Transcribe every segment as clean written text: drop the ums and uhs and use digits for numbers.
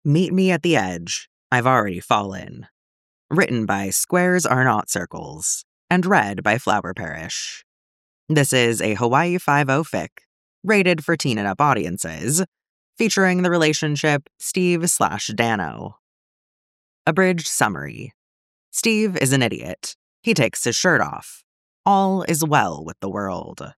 Meet Me at the Edge. I've Already Fallen. Written by Squares Are Not Circles, and read by Flower Parish. This is a Hawaii Five-0 fic, rated for teen and up audiences, featuring the relationship Steve/Dano. Abridged summary. Steve is an idiot. He takes his shirt off. All is well with the world.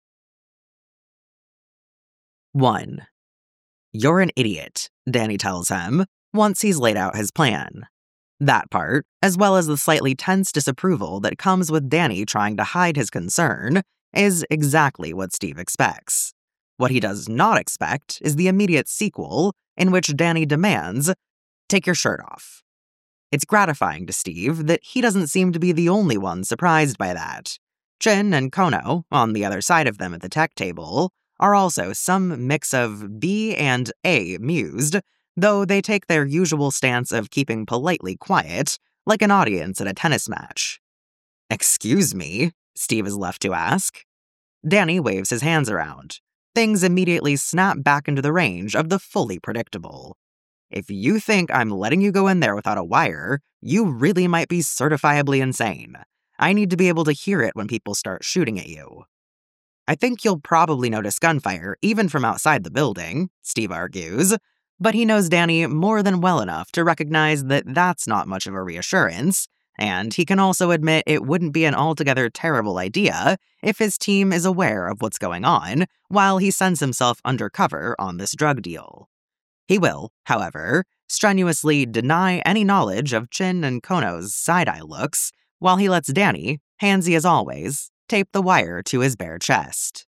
1. You're an idiot, Danny tells him, once he's laid out his plan. That part, as well as the slightly tense disapproval that comes with Danny trying to hide his concern, is exactly what Steve expects. What he does not expect is the immediate sequel, in which Danny demands, "Take your shirt off." It's gratifying to Steve that he doesn't seem to be the only one surprised by that. Jin and Kono, on the other side of them at the tech table, are also some mix of B and A amused, though they take their usual stance of keeping politely quiet, like an audience at a tennis match. "Excuse me?" Steve is left to ask. Danny waves his hands around. Things immediately snap back into the range of the fully predictable. If you think I'm letting you go in there without a wire, you really might be certifiably insane. I need to be able to hear it when people start shooting at you. I think you'll probably notice gunfire even from outside the building, Steve argues, but he knows Danny more than well enough to recognize that that's not much of a reassurance, and he can also admit it wouldn't be an altogether terrible idea if his team is aware of what's going on while he sends himself undercover on this drug deal. He will, however, strenuously deny any knowledge of Chin and Kono's side-eye looks while he lets Danny, handsy as always, tape the wire to his bare chest.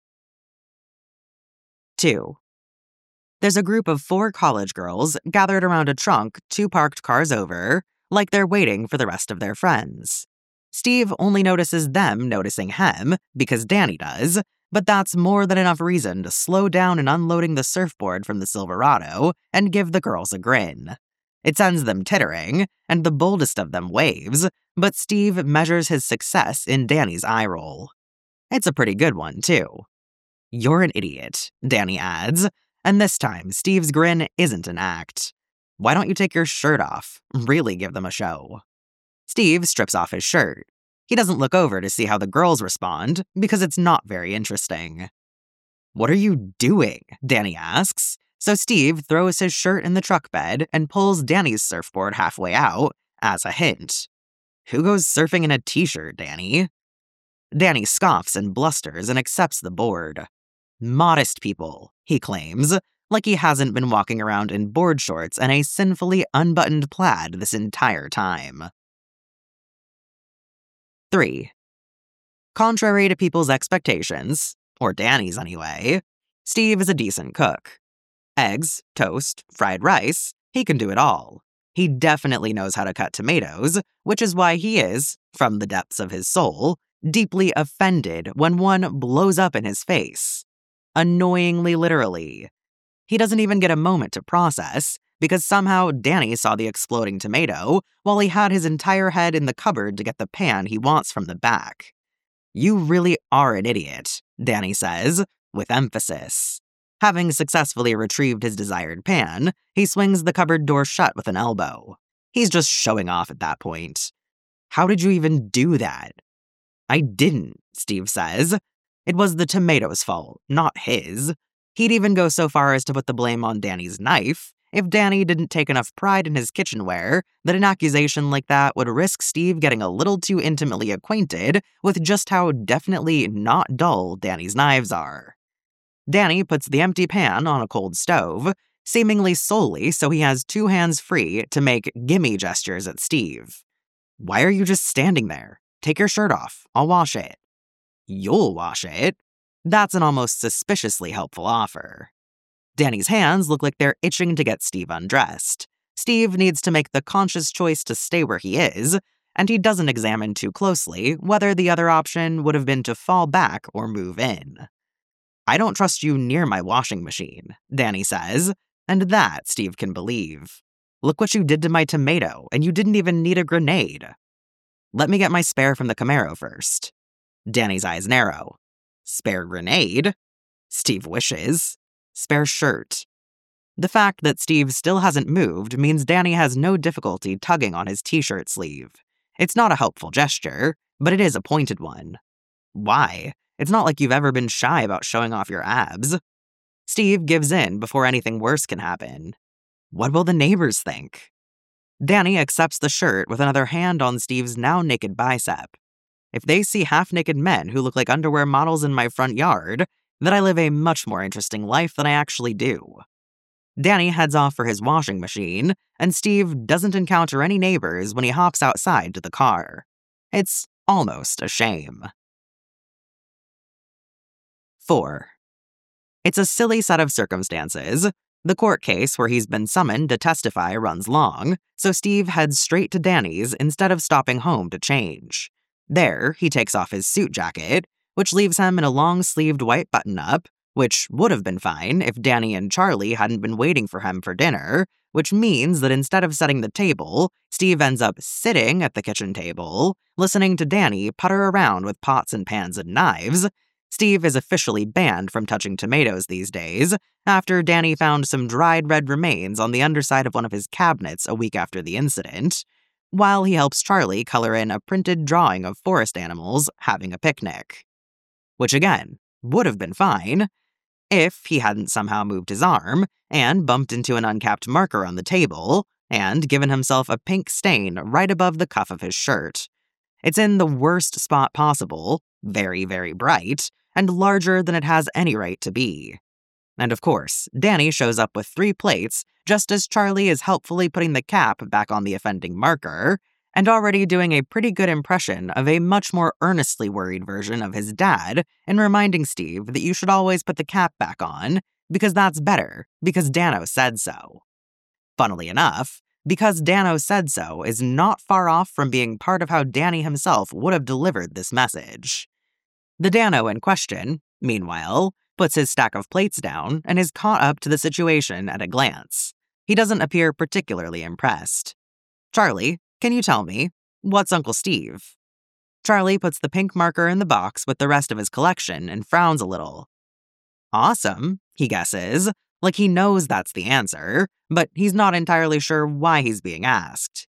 2. There's a group of 4 college girls gathered around a trunk 2 parked cars over, like they're waiting for the rest of their friends. Steve only notices them noticing him, because Danny does, but that's more than enough reason to slow down in unloading the surfboard from the Silverado and give the girls a grin. It sends them tittering, and the boldest of them waves, but Steve measures his success in Danny's eye roll. It's a pretty good one, too. "You're an idiot," Danny adds, and this time Steve's grin isn't an act. "Why don't you take your shirt off? Really give them a show." Steve strips off his shirt. He doesn't look over to see how the girls respond, because it's not very interesting. "What are you doing?" Danny asks, so Steve throws his shirt in the truck bed and pulls Danny's surfboard halfway out, as a hint. "Who goes surfing in a t-shirt, Danny?" Danny scoffs and blusters and accepts the board. "Modest people," he claims, like he hasn't been walking around in board shorts and a sinfully unbuttoned plaid this entire time. 3. Contrary to people's expectations, or Danny's anyway, Steve is a decent cook. Eggs, toast, fried rice, he can do it all. He definitely knows how to cut tomatoes, which is why he is, from the depths of his soul, deeply offended when one blows up in his face. Annoyingly literally. He doesn't even get a moment to process, because somehow Danny saw the exploding tomato while he had his entire head in the cupboard to get the pan he wants from the back. "You really are an idiot," Danny says, with emphasis. Having successfully retrieved his desired pan, he swings the cupboard door shut with an elbow. He's just showing off at that point. "How did you even do that?" "I didn't," Steve says. It was the tomato's fault, not his. He'd even go so far as to put the blame on Danny's knife if Danny didn't take enough pride in his kitchenware that an accusation like that would risk Steve getting a little too intimately acquainted with just how definitely not dull Danny's knives are. Danny puts the empty pan on a cold stove, seemingly solely so he has 2 hands free to make gimme gestures at Steve. "Why are you just standing there? Take your shirt off. I'll wash it." "You'll wash it?" That's an almost suspiciously helpful offer. Danny's hands look like they're itching to get Steve undressed. Steve needs to make the conscious choice to stay where he is, and he doesn't examine too closely whether the other option would have been to fall back or move in. "I don't trust you near my washing machine," Danny says, and that Steve can believe. "Look what you did to my tomato, and you didn't even need a grenade." "Let me get my spare from the Camaro first." Danny's eyes narrow. "Spare grenade?" Steve wishes. "Spare shirt." The fact that Steve still hasn't moved means Danny has no difficulty tugging on his t-shirt sleeve. It's not a helpful gesture, but it is a pointed one. Why? It's not like you've ever been shy about showing off your abs. Steve gives in before anything worse can happen. What will the neighbors think? Danny accepts the shirt with another hand on Steve's now naked bicep. If they see half-naked men who look like underwear models in my front yard, then I live a much more interesting life than I actually do. Danny heads off for his washing machine, and Steve doesn't encounter any neighbors when he hops outside to the car. It's almost a shame. 4. It's a silly set of circumstances. The court case where he's been summoned to testify runs long, so Steve heads straight to Danny's instead of stopping home to change. There, he takes off his suit jacket, which leaves him in a long-sleeved white button-up, which would have been fine if Danny and Charlie hadn't been waiting for him for dinner, which means that instead of setting the table, Steve ends up sitting at the kitchen table, listening to Danny putter around with pots and pans and knives. Steve is officially banned from touching tomatoes these days, after Danny found some dried red remains on the underside of one of his cabinets a week after the incident, while he helps Charlie color in a printed drawing of forest animals having a picnic. Which again, would have been fine if he hadn't somehow moved his arm and bumped into an uncapped marker on the table and given himself a pink stain right above the cuff of his shirt. It's in the worst spot possible, very, very bright, and larger than it has any right to be. And of course, Danny shows up with 3 plates just as Charlie is helpfully putting the cap back on the offending marker, and already doing a pretty good impression of a much more earnestly worried version of his dad in reminding Steve that you should always put the cap back on, because that's better, because Dano said so. Funnily enough, because Dano said so is not far off from being part of how Danny himself would have delivered this message. The Dano in question, meanwhile, puts his stack of plates down and is caught up to the situation at a glance. He doesn't appear particularly impressed. Charlie, can you tell me, what's Uncle Steve? Charlie puts the pink marker in the box with the rest of his collection and frowns a little. Awesome, he guesses, like he knows that's the answer, but he's not entirely sure why he's being asked.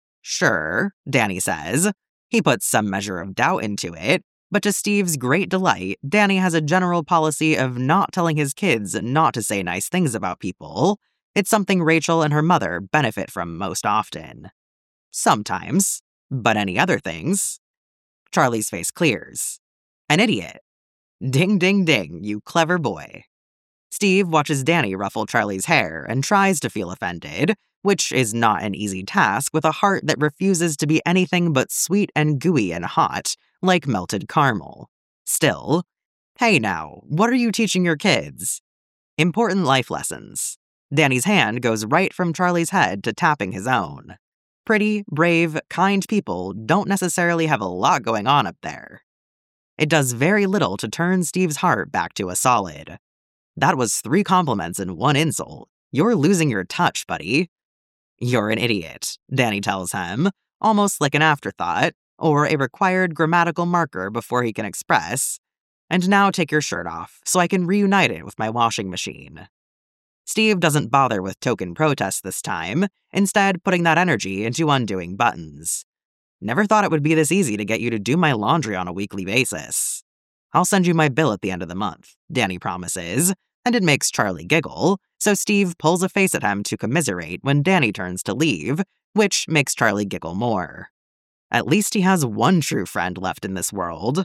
Sure, Danny says. He puts some measure of doubt into it, but to Steve's great delight, Danny has a general policy of not telling his kids not to say nice things about people. It's something Rachel and her mother benefit from most often. Sometimes, but any other things? Charlie's face clears. An idiot. Ding, ding, ding, you clever boy. Steve watches Danny ruffle Charlie's hair and tries to feel offended, which is not an easy task with a heart that refuses to be anything but sweet and gooey and hot, like melted caramel. Still, hey now, what are you teaching your kids? Important life lessons. Danny's hand goes right from Charlie's head to tapping his own. Pretty, brave, kind people don't necessarily have a lot going on up there. It does very little to turn Steve's heart back to a solid. That was 3 compliments and 1 insult. You're losing your touch, buddy. You're an idiot, Danny tells him, almost like an afterthought, or a required grammatical marker before he can express. And now take your shirt off, so I can reunite it with my washing machine. Steve doesn't bother with token protest this time, instead putting that energy into undoing buttons. Never thought it would be this easy to get you to do my laundry on a weekly basis. I'll send you my bill at the end of the month, Danny promises, and it makes Charlie giggle, so Steve pulls a face at him to commiserate when Danny turns to leave, which makes Charlie giggle more. At least he has one true friend left in this world.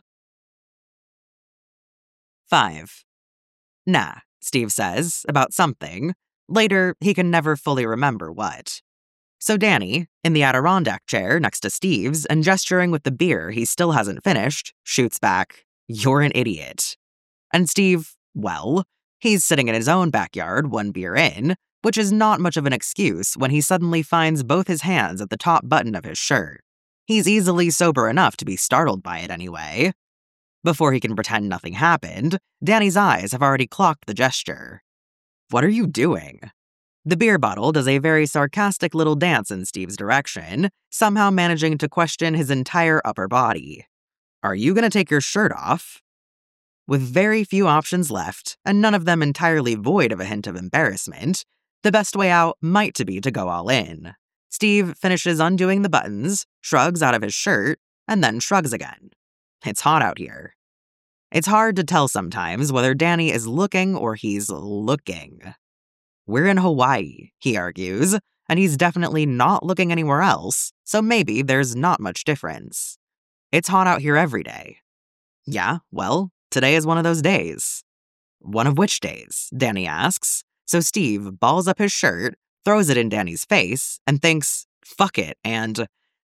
5. Nah, Steve says, about something. Later, he can never fully remember what. So Danny, in the Adirondack chair next to Steve's and gesturing with the beer he still hasn't finished, shoots back, "You're an idiot." And Steve, well, he's sitting in his own backyard 1 beer in, which is not much of an excuse when he suddenly finds both his hands at the top button of his shirt. He's easily sober enough to be startled by it anyway. Before he can pretend nothing happened, Danny's eyes have already clocked the gesture. What are you doing? The beer bottle does a very sarcastic little dance in Steve's direction, somehow managing to question his entire upper body. Are you gonna take your shirt off? With very few options left, and none of them entirely void of a hint of embarrassment, The best way out might be to go all in. Steve finishes undoing the buttons, shrugs out of his shirt, and then shrugs again. It's hot out here. It's hard to tell sometimes whether Danny is looking or he's looking. We're in Hawaii, he argues, and he's definitely not looking anywhere else, so maybe there's not much difference. It's hot out here every day. Yeah, well, today is one of those days. One of which days? Danny asks. So Steve balls up his shirt, throws it in Danny's face, and thinks, fuck it, and...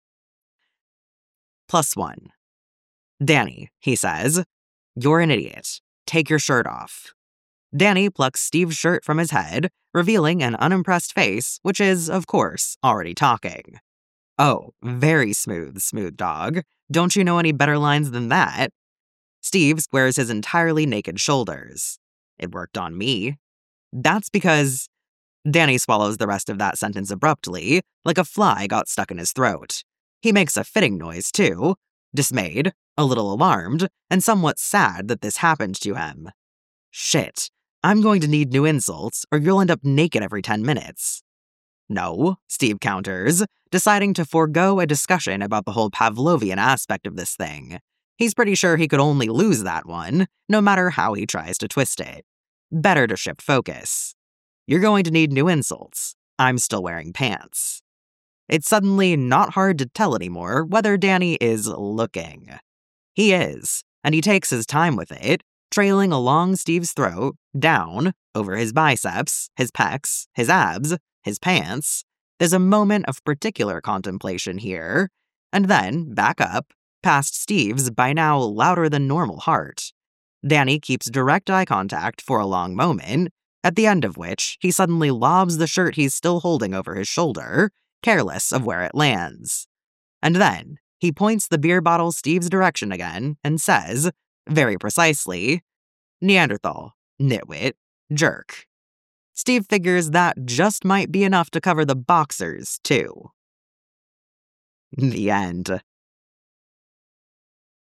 +1. Danny, he says, you're an idiot. Take your shirt off. Danny plucks Steve's shirt from his head, revealing an unimpressed face, which is, of course, already talking. Oh, very smooth dog. Don't you know any better lines than that? Steve squares his entirely naked shoulders. It worked on me. That's because... Danny swallows the rest of that sentence abruptly, like a fly got stuck in his throat. He makes a fitting noise, too. Dismayed, a little alarmed, and somewhat sad that this happened to him. Shit, I'm going to need new insults, or you'll end up naked every 10 minutes. No, Steve counters, deciding to forego a discussion about the whole Pavlovian aspect of this thing. He's pretty sure he could only lose that one, no matter how he tries to twist it. Better to shift focus. You're going to need new insults. I'm still wearing pants. It's suddenly not hard to tell anymore whether Danny is looking. He is, and he takes his time with it, trailing along Steve's throat, down, over his biceps, his pecs, his abs, his pants. There's a moment of particular contemplation here, and then back up, past Steve's by now louder than normal heart. Danny keeps direct eye contact for a long moment, at the end of which he suddenly lobs the shirt he's still holding over his shoulder, careless of where it lands. And then he points the beer bottle Steve's direction again and says, very precisely, Neanderthal, nitwit, jerk. Steve figures that just might be enough to cover the boxers, too. The end.